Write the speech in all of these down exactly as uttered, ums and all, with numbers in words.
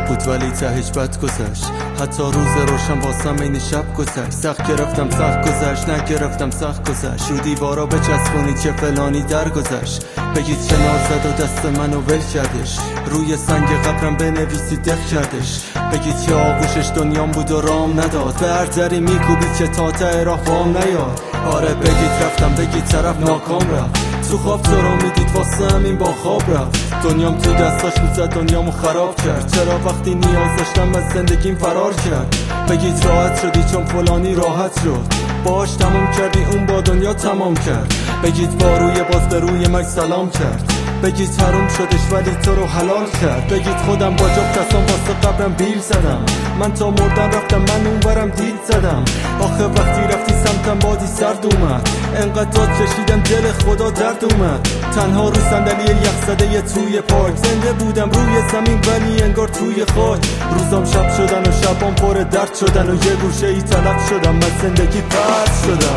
بود ولی تهش بد گذشت. حتی روز روشن واسم این شب گذشت. سخت گرفتم سخت گذشت، نگرفتم سخت گذشت. رو دیوارا بچسبونید چه فلانی در گذشت. بگید کنار زد و دست منو ول کردش. روی سنگ قبرم بنویسید دق کردش. بگید که آغوشش دنیام بود و رام نداد. به هر دری میکوبید که تا ته راه وام نیاد. آره بگید رفتم، بگید طرف ناکام رفت. تو خواب تو رو میدید واسه همین با خواب رفت. دنیام تو دستاش میزد دنیامو خراب کرد. چرا وقتی نیاز داشتم از زندگیم فرار کرد. بگید راحت شدی چون فلانی راحت شد. باش تمام کردی اون با دنیا تمام کرد. بگید با روی باز به روی مرگ سلام کرد. بگید حروم شدش ولی تو رو حلال کرد. بگید خودم با جب کسان واسه قبرم بیل زدم. من تا مردم رفتم، من اونورم دیل زدم. آخه وقتی رفتی سمتم بادی سرد اومد. انقدر داد کشیدم دل خدا درد اومد. تنها رو صندلی یخ زده یه توی پارک. زنده بودم روی زمین ولی انگار توی خاک. روزام شب شدن و شبام پر درد شدن. و یه گوشه ای طلب شدم، از زندگی پرد شدم.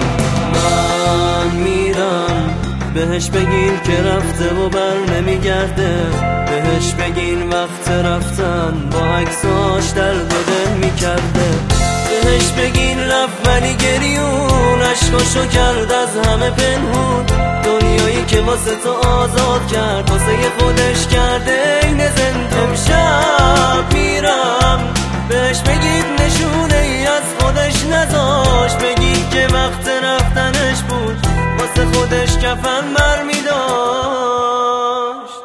من میرم بهش بگین که رفته و بر نمیگرده. بهش بگین وقت رفتن با عکساش درد و دل میکرده. بهش بگین رفت ولی گریون عشقاشو کرد از همه پنهون. دنیایی که واسه تو آزاد کرد واسه خودش کرده این زنده. امشب میرم بهش بگید نشونه ای از خودش نذاش. بگید که وقت رفتنش بود واسه خودش کفن بر میداشت.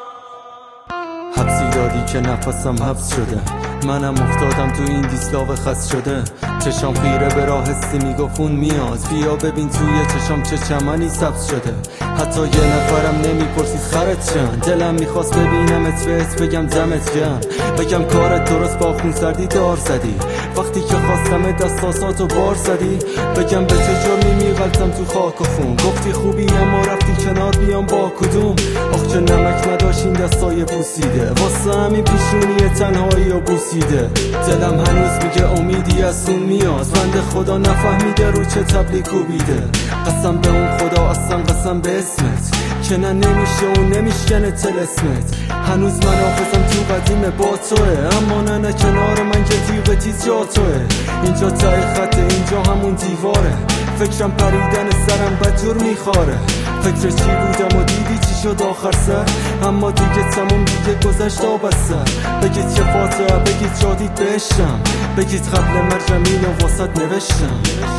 حبسی دادی که نفسم حبس شده. منم افتادم تو این دیسلاو خست شده. چشام خیره به راه حسی میگفون میاز. بیا ببین توی چشام چه چمنی سبز شده. حتی یه نفرم نمیپرسید خرت چند. دلم میخواست ببینمت بهت بگم دمت گرم. بگم کارت درست با خون سردی دار زدی. وقتی که خواستم دستاساتو بار زدی. بگم به چه جرمی میغلطم تو خاک و خون. گفتی خوبی اما رفتی کنار بیام با کدوم. آخ چه نمک نداشت این دستای بوسیده. واسه همین پیشونی تنهایی و بوسیده. دلم هنوز میگه امیدی از اون میاز. بنده خدا نفهمیده رو چه تبلی کوبیده. قسم به اون خدا اصلا قسم به اسمت که نه نمیشه و نمیشکنه تلسمت. هنوز من حافظم تو قدیم با توه. اما نه نه کنار من که تیغ تیز جا توه. اینجا تای خط اینجا همون دیواره. فکرم پریدن سرم بدجور میخواره. فکر چی بودم و دیدی چی شد آخر سر. اما دیگه تموم دیگه گذشت آب از سر. بگید که فاتحه، بگید شادید بهشتم. بگید قبل مرگم اینو واسط نوشتم.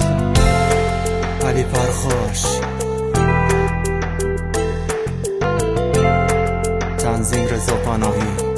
علی پرخاش، تنظیم رضا پناهی.